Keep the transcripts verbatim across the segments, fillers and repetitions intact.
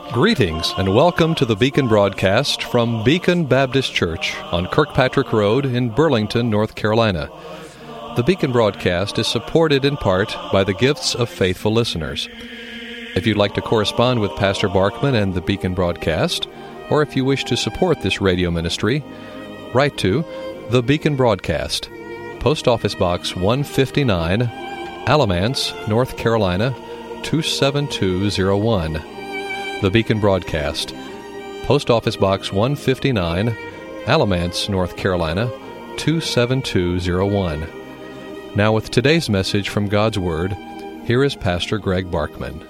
Greetings and welcome to the Beacon broadcast from Beacon Baptist Church on Kirkpatrick Road in Burlington, North Carolina. The Beacon broadcast is supported in part by the gifts of faithful listeners. If you'd like to correspond with Pastor Barkman and the Beacon broadcast, or if you wish to support this radio ministry, write to The Beacon Broadcast, Post Office Box one fifty-nine, Alamance, North Carolina, two seven two zero one. The Beacon Broadcast, Post Office Box one fifty-nine, Alamance, North Carolina, two seven two zero one. Now with today's message from God's Word, here is Pastor Greg Barkman.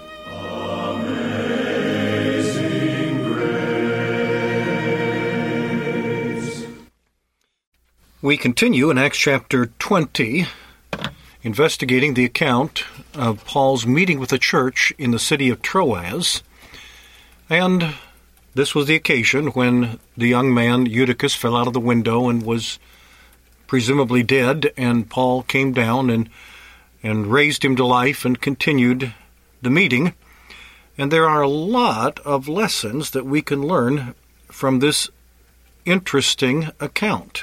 Amazing Grace. We continue in Acts chapter twenty, investigating the account of Paul's meeting with the church in the city of Troas. And this was the occasion when the young man Eutychus fell out of the window and was presumably dead, and Paul came down and and raised him to life and continued the meeting. And there are a lot of lessons that we can learn from this interesting account.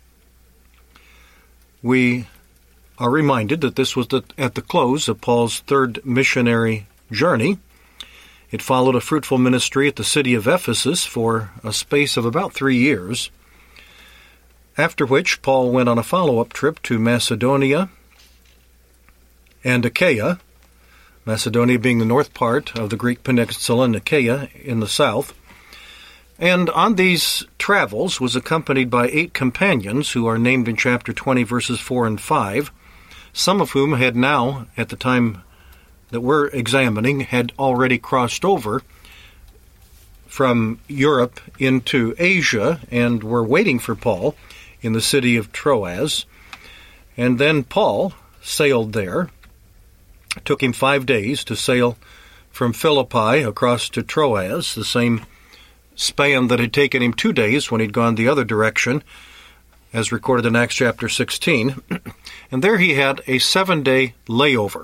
We are reminded that this was the, at the close of Paul's third missionary journey. It followed a fruitful ministry at the city of Ephesus for a space of about three years, after which Paul went on a follow-up trip to Macedonia and Achaia, Macedonia being the north part of the Greek peninsula and Achaia in the south. And on these travels was accompanied by eight companions who are named in chapter twenty, verses four and five, some of whom had now, at the time that we're examining, had already crossed over from Europe into Asia and were waiting for Paul in the city of Troas. And then Paul sailed there. It took him five days to sail from Philippi across to Troas, the same span that had taken him two days when he'd gone the other direction, as recorded in Acts chapter sixteen. And there he had a seven-day layover,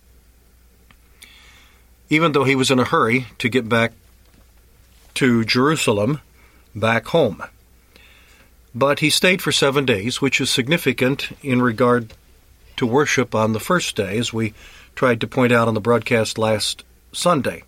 even though he was in a hurry to get back to Jerusalem, back home. But he stayed for seven days, which is significant in regard to worship on the first day, as we tried to point out on the broadcast last Sunday.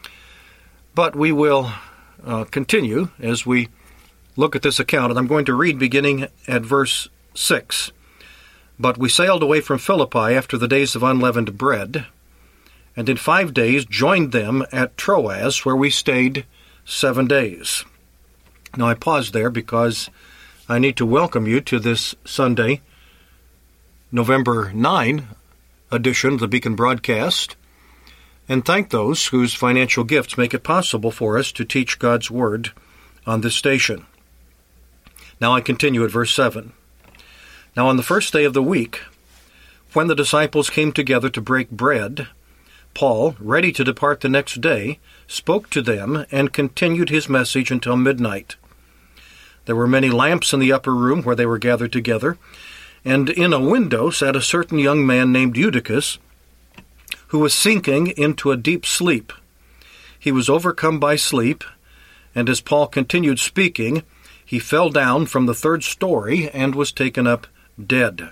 But we will uh, continue as we look at this account, and I'm going to read beginning at verse six. But we sailed away from Philippi after the days of unleavened bread, and in five days joined them at Troas, where we stayed seven days. Now I pause there because I need to welcome you to this Sunday, November ninth edition of the Beacon Broadcast, and thank those whose financial gifts make it possible for us to teach God's Word on this station. Now I continue at verse seven. Now on the first day of the week, when the disciples came together to break bread, Paul, ready to depart the next day, spoke to them and continued his message until midnight. There were many lamps in the upper room where they were gathered together, and in a window sat a certain young man named Eutychus, who was sinking into a deep sleep. He was overcome by sleep, and as Paul continued speaking, he fell down from the third story and was taken up dead.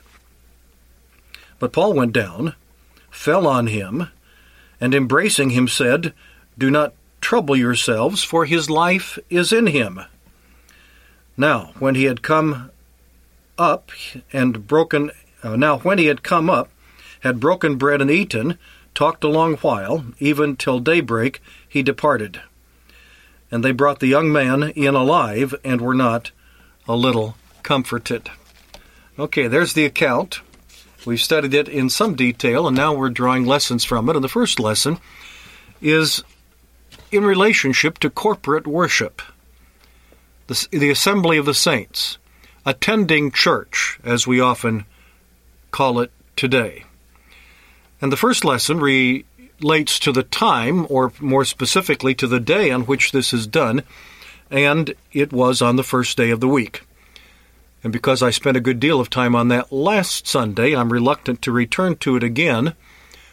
But Paul went down, fell on him, and embracing him said, "Do not trouble yourselves, for his life is in him." Now, when he had come up and broken, uh, now when he had come up, had broken bread and eaten, talked a long while, even till daybreak, he departed. And they brought the young man in alive, and were not a little comforted. Okay, there's the account. We've studied it in some detail, and now we're drawing lessons from it. And the first lesson is in relationship to corporate worship, the, the assembly of the saints, attending church, as we often call it today. And the first lesson relates to the time, or more specifically to the day on which this is done, and it was on the first day of the week. And because I spent a good deal of time on that last Sunday, I'm reluctant to return to it again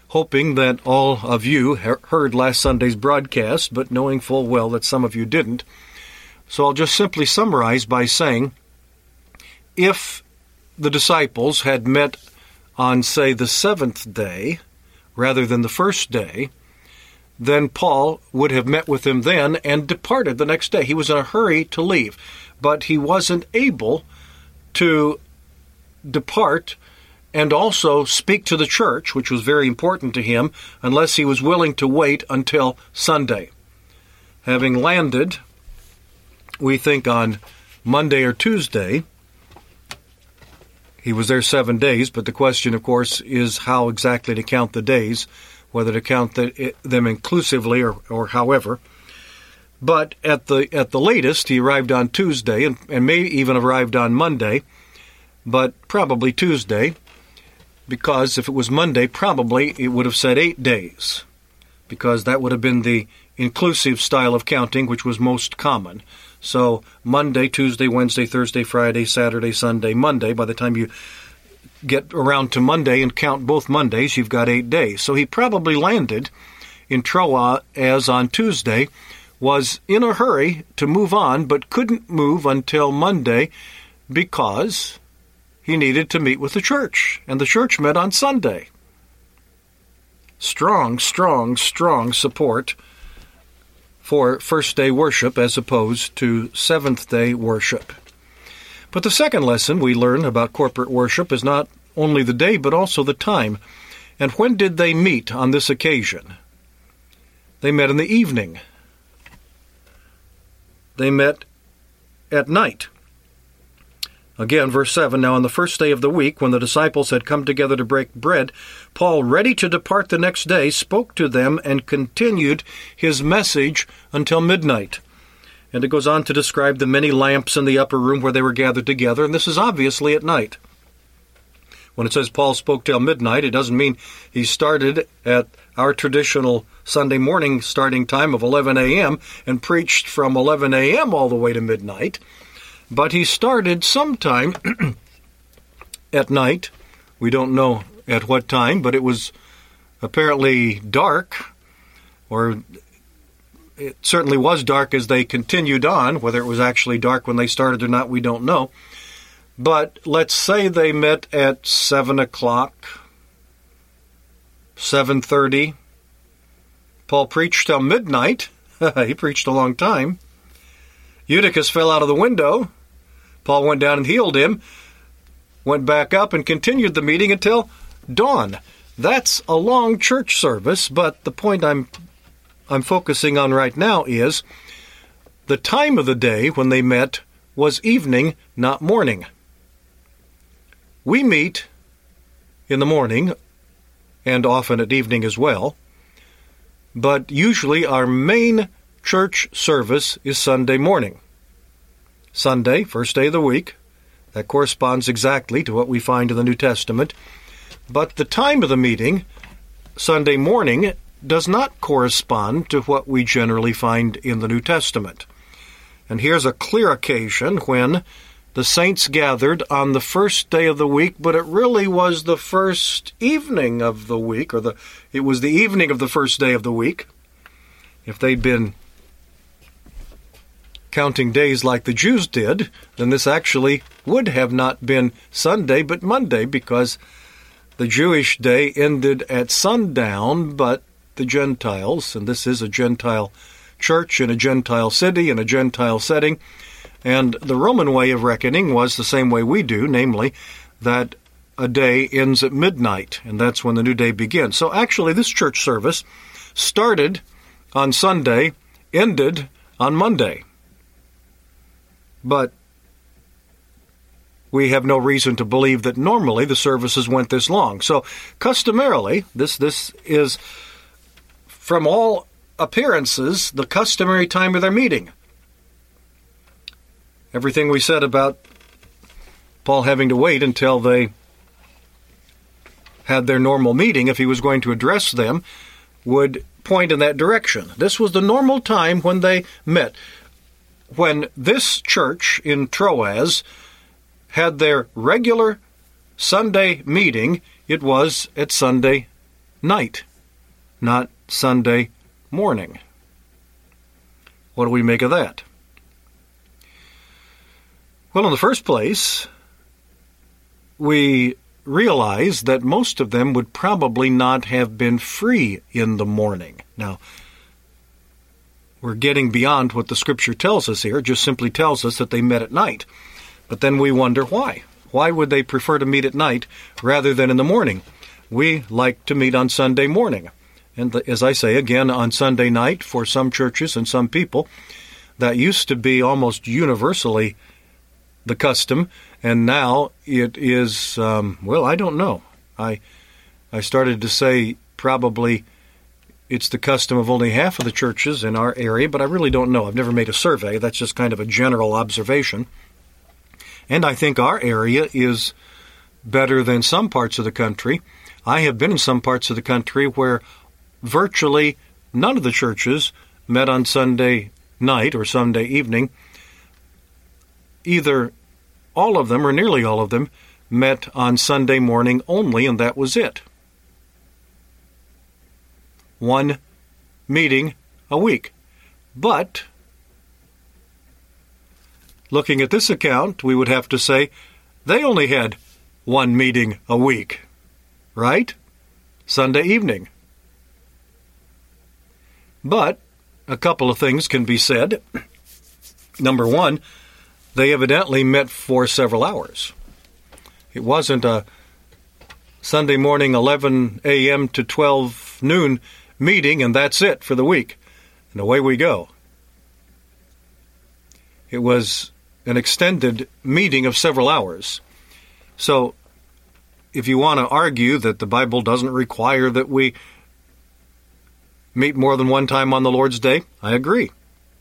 hoping that all of you heard last Sunday's broadcast, but knowing full well that some of you didn't. So I'll just simply summarize by saying, if the disciples had met on, say, the seventh day, rather than the first day, then Paul would have met with them then and departed the next day. He was in a hurry to leave, but he wasn't able to depart and also speak to the church, which was very important to him, unless he was willing to wait until Sunday. Having landed, we think on Monday or Tuesday, he was there seven days, but the question, of course, is how exactly to count the days, whether to count the, them inclusively or, or however. But at the at the latest, he arrived on Tuesday, and, and may even arrived on Monday, but probably Tuesday, because if it was Monday, probably it would have said eight days, because that would have been the inclusive style of counting, which was most common. So Monday, Tuesday, Wednesday, Thursday, Friday, Saturday, Sunday, Monday. By the time you get around to Monday and count both Mondays, you've got eight days. So he probably landed in Troas on Tuesday, was in a hurry to move on, but couldn't move until Monday because he needed to meet with the church, and the church met on Sunday. Strong, strong, strong support for first-day worship as opposed to seventh-day worship. But the second lesson we learn about corporate worship is not only the day, but also the time. And when did they meet on this occasion? They met in the evening. They met at night. Again, verse seven, now on the first day of the week, when the disciples had come together to break bread, Paul, ready to depart the next day, spoke to them and continued his message until midnight. And it goes on to describe the many lamps in the upper room where they were gathered together, and this is obviously at night. When it says Paul spoke till midnight, it doesn't mean he started at our traditional Sunday morning starting time of eleven a.m. and preached from eleven a.m. all the way to midnight. But he started sometime at night. We don't know at what time, but it was apparently dark, or it certainly was dark as they continued on. Whether it was actually dark when they started or not, we don't know. But let's say they met at seven o'clock, seven thirty. Paul preached till midnight. He preached a long time. Eutychus fell out of the window. Paul went down and healed him, went back up and continued the meeting until dawn. That's a long church service, but the point I'm I'm focusing on right now is the time of the day when they met was evening, not morning. We meet in the morning, and often at evening as well, but usually our main church service is Sunday morning. Sunday, first day of the week. That corresponds exactly to what we find in the New Testament. But the time of the meeting, Sunday morning, does not correspond to what we generally find in the New Testament. And here's a clear occasion when the saints gathered on the first day of the week, but it really was the first evening of the week, or the it was the evening of the first day of the week. If they'd been counting days like the Jews did, then this actually would have not been Sunday, but Monday, because the Jewish day ended at sundown, but the Gentiles, and this is a Gentile church in a Gentile city, in a Gentile setting, and the Roman way of reckoning was the same way we do, namely that a day ends at midnight, and that's when the new day begins. So actually this church service started on Sunday, ended on Monday. But we have no reason to believe that normally the services went this long. So customarily, this this is, from all appearances, the customary time of their meeting. Everything we said about Paul having to wait until they had their normal meeting, if he was going to address them, would point in that direction. This was the normal time when they met. When this church in Troas had their regular Sunday meeting, it was at Sunday night, not Sunday morning. What do we make of that? Well, in the first place, we realize that most of them would probably not have been free in the morning. Now, we're getting beyond what the Scripture tells us here. It just simply tells us that they met at night. But then we wonder why. Why would they prefer to meet at night rather than in the morning? We like to meet on Sunday morning. And as I say, again, on Sunday night, for some churches and some people, that used to be almost universally the custom, and now it is, um, well, I don't know. I I started to say probably it's the custom of only half of the churches in our area, but I really don't know. I've never made a survey. That's just kind of a general observation. And I think our area is better than some parts of the country. I have been in some parts of the country where virtually none of the churches met on Sunday night or Sunday evening. Either all of them or nearly all of them met on Sunday morning only, and that was it. One meeting a week. But looking at this account, we would have to say they only had one meeting a week, right? Sunday evening. But a couple of things can be said. Number one, they evidently met for several hours. It wasn't a Sunday morning eleven a.m. to twelve noon meeting and that's it for the week, and away we go. It was an extended meeting of several hours. So if you want to argue that the Bible doesn't require that we meet more than one time on the Lord's Day, I agree.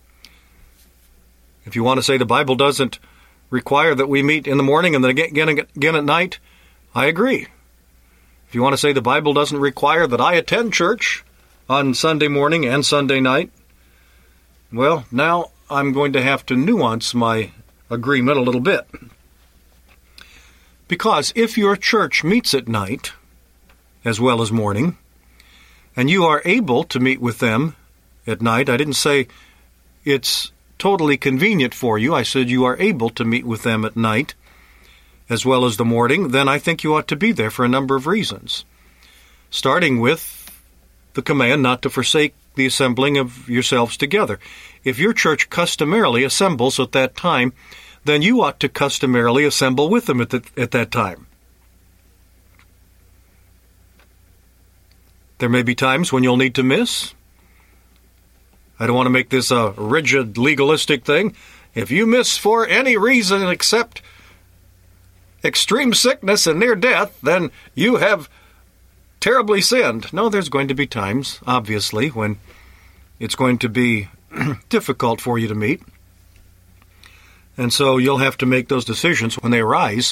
If you want to say the Bible doesn't require that we meet in the morning and then again, again at night, I agree. If you want to say the Bible doesn't require that I attend church on Sunday morning and Sunday night, well, now I'm going to have to nuance my agreement a little bit. Because if your church meets at night, as well as morning, and you are able to meet with them at night, I didn't say it's totally convenient for you, I said you are able to meet with them at night, as well as the morning, then I think you ought to be there for a number of reasons. Starting with the command not to forsake the assembling of yourselves together. If your church customarily assembles at that time, then you ought to customarily assemble with them at, the, at that time. There may be times when you'll need to miss. I don't want to make this a rigid, legalistic thing. If you miss for any reason except extreme sickness and near death, then you have terribly sinned. No, there's going to be times, obviously, when it's going to be difficult for you to meet. And so you'll have to make those decisions when they arise.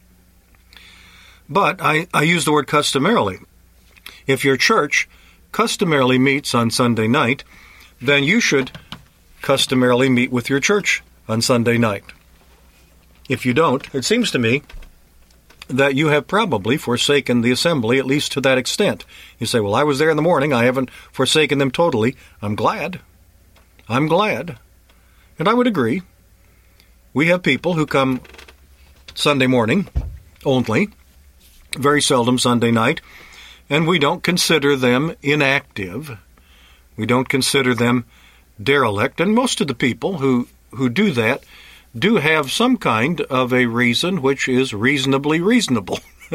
But I, I use the word customarily. If your church customarily meets on Sunday night, then you should customarily meet with your church on Sunday night. If you don't, it seems to me that you have probably forsaken the assembly, at least to that extent. You say, well, I was there in the morning. I haven't forsaken them totally. I'm glad. I'm glad. And I would agree. We have people who come Sunday morning only, very seldom Sunday night, and we don't consider them inactive. We don't consider them derelict. And most of the people who, who do that do have some kind of a reason which is reasonably reasonable.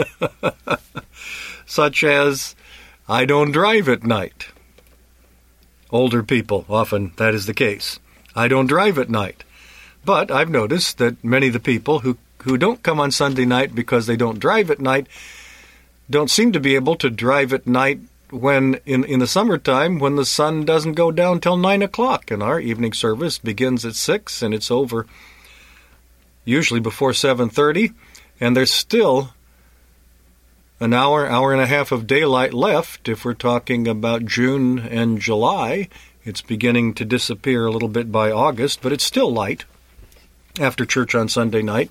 Such as, I don't drive at night. Older people, often that is the case. I don't drive at night. But I've noticed that many of the people who, who don't come on Sunday night because they don't drive at night don't seem to be able to drive at night when in, in the summertime when the sun doesn't go down till nine o'clock. And our evening service begins at six and it's over usually before seven thirty, and there's still an hour, hour and a half of daylight left. If we're talking about June and July, it's beginning to disappear a little bit by August, but it's still light after church on Sunday night.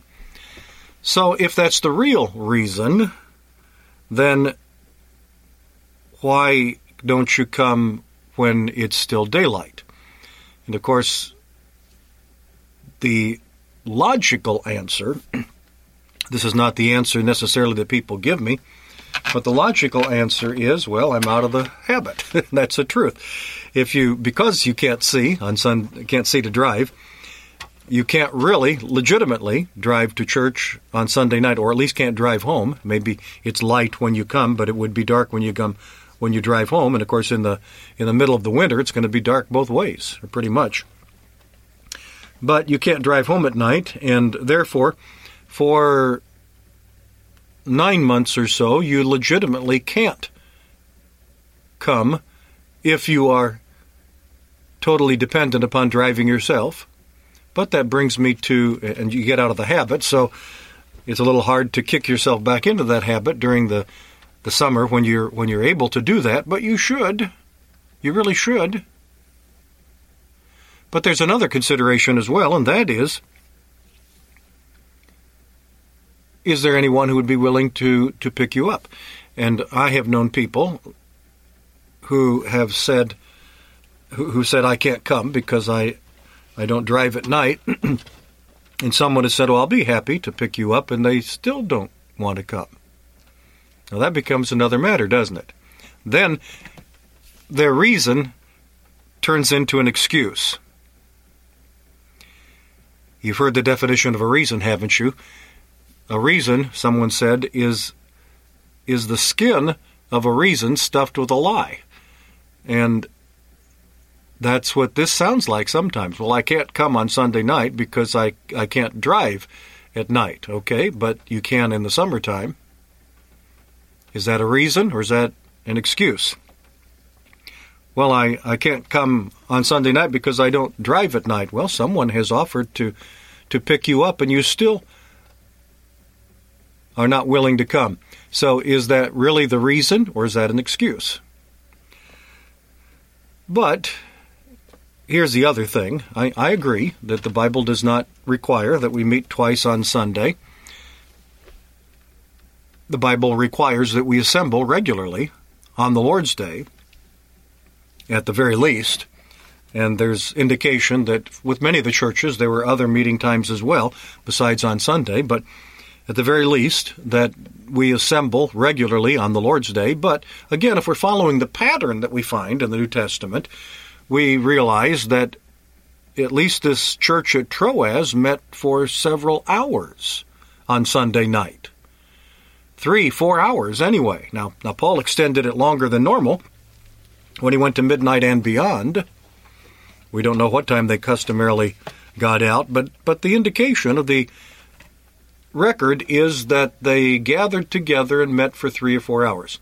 So if that's the real reason, then why don't you come when it's still daylight? And of course, the logical answer, this is not the answer necessarily that people give me, but the logical answer is, well, I'm out of the habit. That's the truth. If you, because you can't see on sun, can't see to drive, you can't really legitimately drive to church on Sunday night, or at least can't drive home. Maybe it's light when you come, but it would be dark when you come when you drive home. And of course, in the in the middle of the winter, it's going to be dark both ways, or pretty much. But you can't drive home at night, and therefore, for nine months or so, you legitimately can't come if you are totally dependent upon driving yourself. But that brings me to, and you get out of the habit, so it's a little hard to kick yourself back into that habit during the, the summer when you're when you're able to do that, but you should. You really should. But there's another consideration as well, and that is, is there anyone who would be willing to, to pick you up? And I have known people who have said, who, who said, I can't come because I, I don't drive at night. And someone has said, well, I'll be happy to pick you up, and they still don't want to come. Now that becomes another matter, doesn't it? Then their reason turns into an excuse. You've heard the definition of a reason, haven't you? A reason, someone said, is is the skin of a reason stuffed with a lie. And that's what this sounds like sometimes. Well, I can't come on Sunday night because I, I can't drive at night. Okay, but you can in the summertime. Is that a reason, or is that an excuse? Well, I, I can't come on Sunday night because I don't drive at night. Well, someone has offered to, to pick you up, and you still are not willing to come. So is that really the reason, or is that an excuse? But here's the other thing. I, I agree that the Bible does not require that we meet twice on Sunday. The Bible requires that we assemble regularly on the Lord's Day, at the very least. And there's indication that with many of the churches there were other meeting times as well, besides on Sunday, but at the very least that we assemble regularly on the Lord's Day. But again, if we're following the pattern that we find in the New Testament, we realize that at least this church at Troas met for several hours on Sunday night. Three, four hours anyway. Now, now Paul extended it longer than normal when he went to midnight and beyond. We don't know what time they customarily got out, but, but the indication of the record is that they gathered together and met for three or four hours.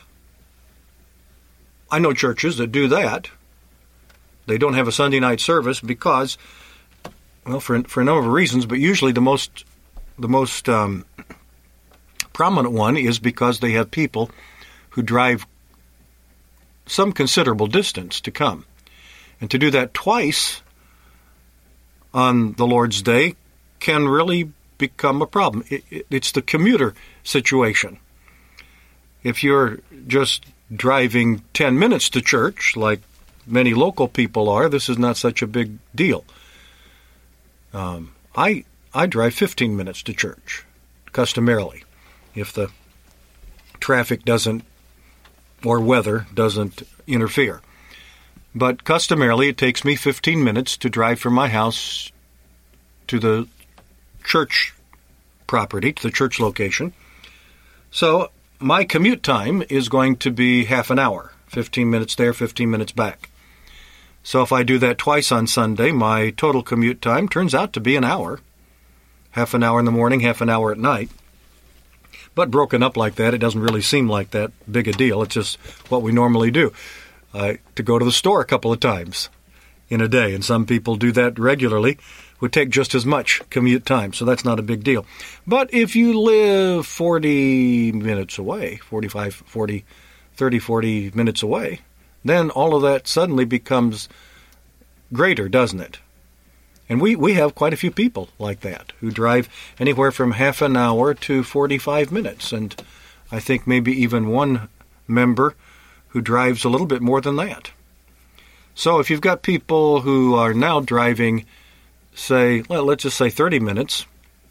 I know churches that do that. They don't have a Sunday night service because, well, for for a number of reasons, but usually the most the most um, prominent one is because they have people who drive some considerable distance to come. And to do that twice on the Lord's Day can really become a problem. It, it, it's the commuter situation. If you're just driving ten minutes to church, like many local people are, this is not such a big deal. Um, I I drive fifteen minutes to church, customarily, if the traffic doesn't, or weather doesn't interfere. But customarily, it takes me fifteen minutes to drive from my house to the church property, to the church location. So my commute time is going to be half an hour, fifteen minutes there, fifteen minutes back. So if I do that twice on Sunday, my total commute time turns out to be an hour, half an hour in the morning, half an hour at night. But broken up like that, it doesn't really seem like that big a deal. It's just what we normally do. Uh, to go to the store a couple of times in a day, and some people do that regularly, would take just as much commute time, so that's not a big deal. But if you live forty minutes away, forty-five, forty, thirty, forty minutes away, then all of that suddenly becomes greater, doesn't it? And we, we have quite a few people like that who drive anywhere from half an hour to forty-five minutes, and I think maybe even one member who drives a little bit more than that. So if you've got people who are now driving, say, well, let's just say thirty minutes,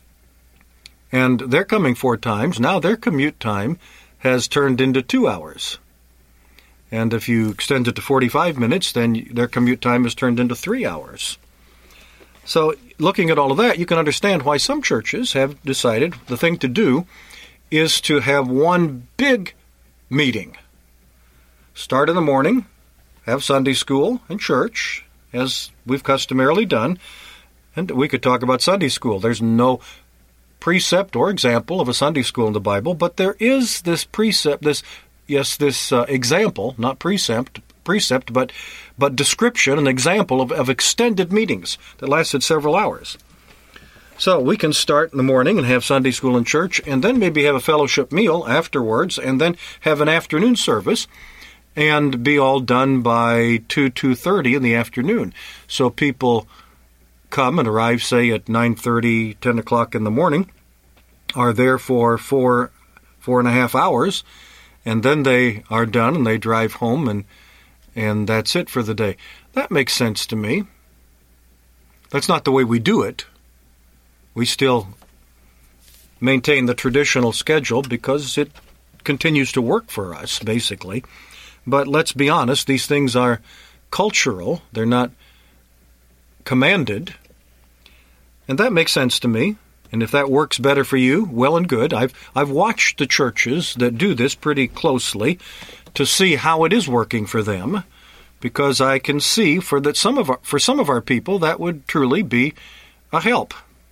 and they're coming four times, now their commute time has turned into two hours. And if you extend it to forty-five minutes, then their commute time has turned into three hours. So looking at all of that, you can understand why some churches have decided the thing to do is to have one big meeting. Start in the morning, have Sunday school and church, as we've customarily done, and we could talk about Sunday school. There's no precept or example of a Sunday school in the Bible, but there is this precept, this yes, this uh, example, not precept, precept, but but description, an example of, of extended meetings that lasted several hours. So we can start in the morning and have Sunday school and church, and then maybe have a fellowship meal afterwards, and then have an afternoon service, and be all done by two, two thirty in the afternoon. So people come and arrive, say, at nine thirty, ten o'clock in the morning, are there for four, four and a half hours, and then they are done and they drive home, and and that's it for the day. That makes sense to me. That's not the way we do it. We still maintain the traditional schedule because it continues to work for us, basically. But let's be honest, these things are cultural. They're not commanded. And that makes sense to me. And if that works better for you, well and good. I've I've watched the churches that do this pretty closely to see how it is working for them, because I can see for that some of our, for some of our people that would truly be a help.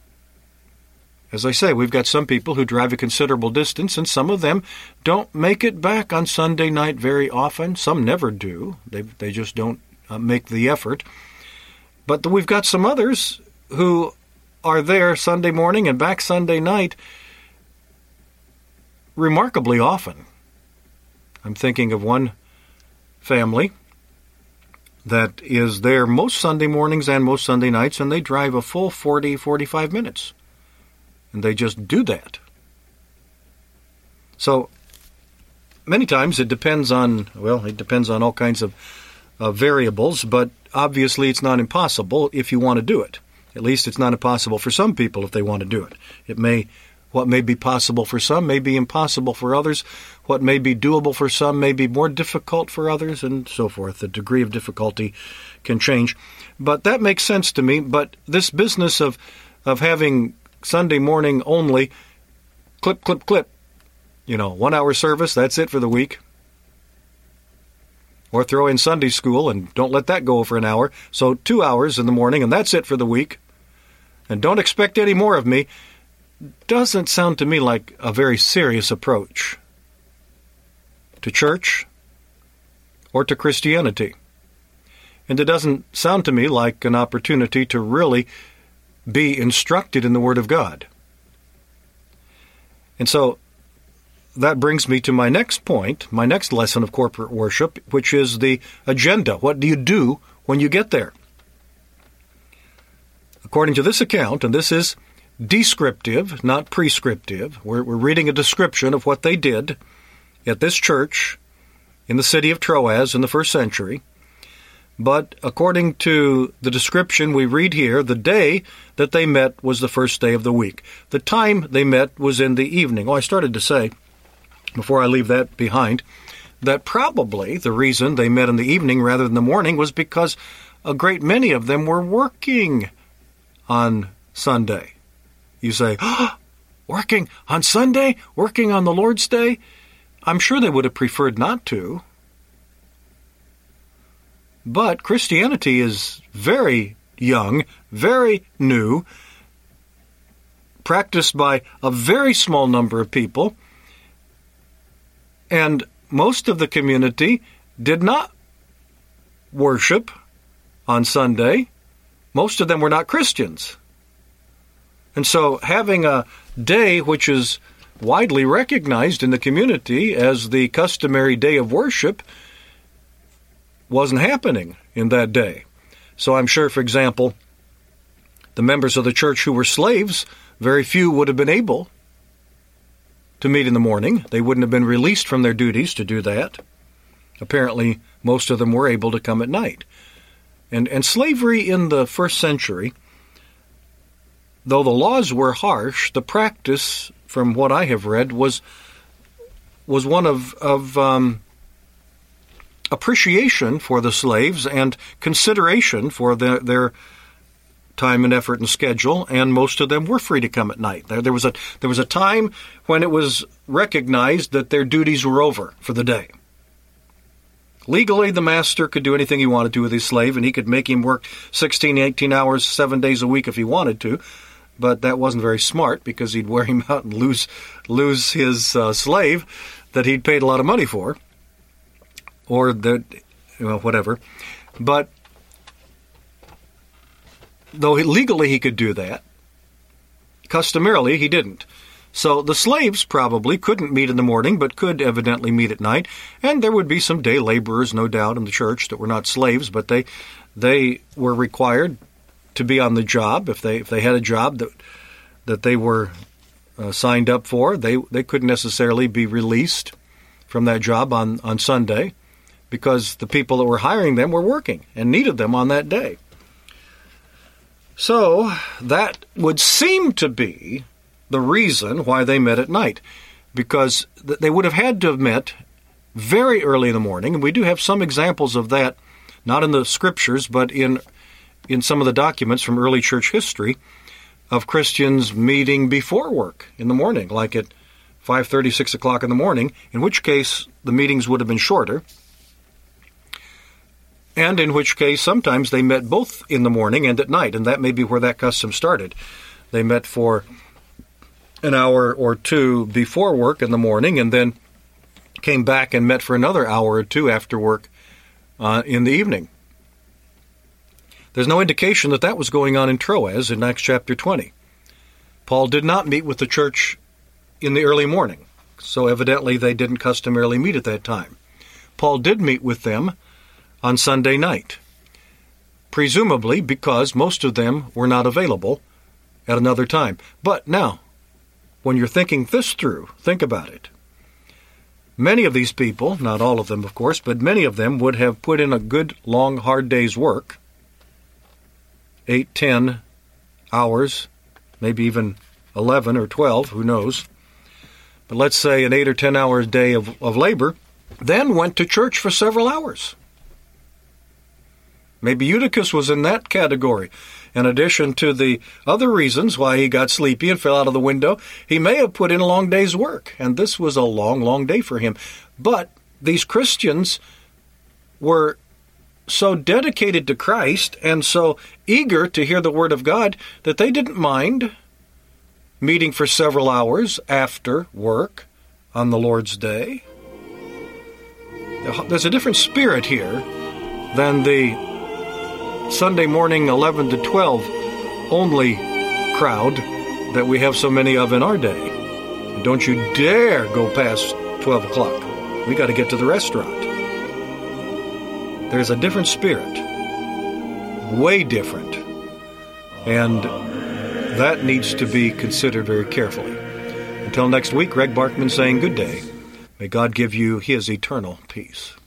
As I say, we've got some people who drive a considerable distance, and some of them don't make it back on Sunday night very often. Some never do. They they just don't uh, make the effort. But we've got some others who are there Sunday morning and back Sunday night remarkably often. I'm thinking of one family that is there most Sunday mornings and most Sunday nights, and they drive a full forty, forty-five minutes. And they just do that. So many times it depends on, well, it depends on all kinds of uh, variables, but obviously it's not impossible if you want to do it. At least it's not impossible for some people if they want to do it. It may, what may be possible for some may be impossible for others. What may be doable for some may be more difficult for others, and so forth. The degree of difficulty can change. But that makes sense to me. But this business of, of having Sunday morning only, clip, clip, clip, you know, one hour service, that's it for the week. Or throw in Sunday school and don't let that go for an hour. So two hours in the morning, and that's it for the week. And don't expect any more of me. Doesn't sound to me like a very serious approach to church or to Christianity. And it doesn't sound to me like an opportunity to really be instructed in the Word of God. And so that brings me to my next point, my next lesson of corporate worship, which is the agenda. What do you do when you get there? According to this account, and this is descriptive, not prescriptive, we're, we're reading a description of what they did at this church in the city of Troas in the first century. But according to the description we read here, the day that they met was the first day of the week. The time they met was in the evening. Oh, I started to say, before I leave that behind, that probably the reason they met in the evening rather than the morning was because a great many of them were working on Sunday. You say, oh, working on Sunday? Working on the Lord's Day? I'm sure they would have preferred not to. But Christianity is very young, very new, practiced by a very small number of people, and most of the community did not worship on Sunday. Most of them were not Christians. And so having a day which is widely recognized in the community as the customary day of worship wasn't happening in that day. So I'm sure, for example, the members of the church who were slaves, very few would have been able to meet in the morning. They wouldn't have been released from their duties to do that. apparently most of them were able to come at night. And, and slavery in the first century, though the laws were harsh, the practice, from what I have read, was was one of, of um, appreciation for the slaves and consideration for the, their time and effort and schedule, and most of them were free to come at night. There, there was a there was a time when it was recognized that their duties were over for the day. Legally, the master could do anything he wanted to with his slave, and he could make him work sixteen, eighteen hours, seven days a week if he wanted to, but that wasn't very smart because he'd wear him out and lose lose his uh, slave that he'd paid a lot of money for, or that, well, whatever. But though he, legally he could do that, customarily he didn't. So the slaves probably couldn't meet in the morning, but could evidently meet at night, and there would be some day laborers, no doubt, in the church that were not slaves, but they they were required to be on the job. If they if they had a job that that they were uh, signed up for, they they couldn't necessarily be released from that job on, on Sunday, because the people that were hiring them were working and needed them on that day. So that would seem to be the reason why they met at night, because they would have had to have met very early in the morning, and we do have some examples of that, not in the scriptures, but in in some of the documents from early church history of Christians meeting before work in the morning, like at five thirty, six o'clock in the morning, in which case the meetings would have been shorter, and in which case sometimes they met both in the morning and at night, and that may be where that custom started. They met for an hour or two before work in the morning, and then came back and met for another hour or two after work uh, in the evening. There's no indication that that was going on in Troas in Acts chapter twenty. Paul did not meet with the church in the early morning, so evidently they didn't customarily meet at that time. Paul did meet with them on Sunday night, presumably because most of them were not available at another time. But now, when you're thinking this through, think about it. Many of these people, not all of them of course, but many of them would have put in a good, long, hard day's work, eight, ten hours, maybe even eleven or twelve, who knows. But let's say an eight or ten hour day of, of labor, then went to church for several hours. Maybe Eutychus was in that category. In addition to the other reasons why he got sleepy and fell out of the window, he may have put in a long day's work, and this was a long, long day for him. But these Christians were so dedicated to Christ and so eager to hear the Word of God that they didn't mind meeting for several hours after work on the Lord's Day. There's a different spirit here than the Sunday morning eleven to twelve only crowd that we have so many of in our day. Don't you dare go past twelve o'clock. We got to get to the restaurant. There's a different spirit, way different, and that needs to be considered very carefully. Until next week, Greg Barkman saying good day. May God give you His eternal peace.